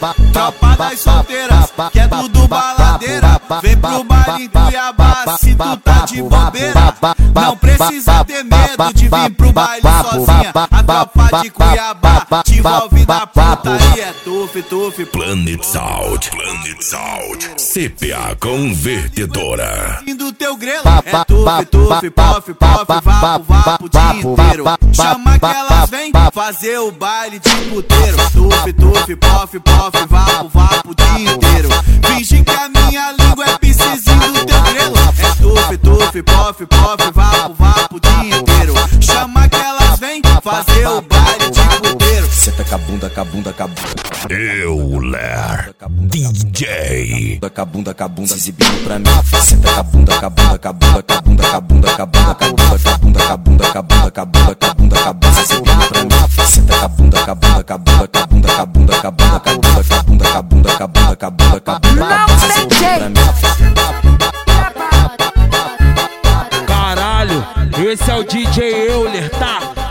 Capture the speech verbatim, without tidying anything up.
Tropa das solteiras, que é tudo baladeira. Vem pro baile em Cuiabá, se tu tá de bobeira. Não precisa ter medo de vir pro baile sozinha. A tropa de Cuiabá te envolve na putaria. É tuf, tuf, Planet Sound, Planet Sound, C P A Convertedora. do teu grelo. É tuf, tuf, pof, pof, vapo, vapo o dia inteiro. Chama que elas vêm fazer o baile de puteiro. Tuf, tuf, pof, pof, vapo, vapo o dia inteiro. Finge que a minha língua é piscizinho do teu grelo. É tuf, tuf, pof, pof, vapo, vapo o dia inteiro. Chama que elas vêm fazer o baile de puteiro. Senta com a bunda, com a bunda, com a bunda. Euler D J. Com a bunda, com a bunda, exibindo pra mim. Senta com a bunda, com a bunda, com a bunda, com a bunda, com a bunda, com a bunda, com a bunda, com a bunda, com a bunda, com a bunda, com a bunda, com a bunda, com a bunda, exibindo pra mim. Senta com a bunda, com a bunda, com a bunda, com a bunda, com a bunda, com a bunda, com a bunda, com a bunda, com a bunda, com a bunda, com a bunda, com a bunda, exibindo pra mim. Caralho, esse é o D J Euler, tá?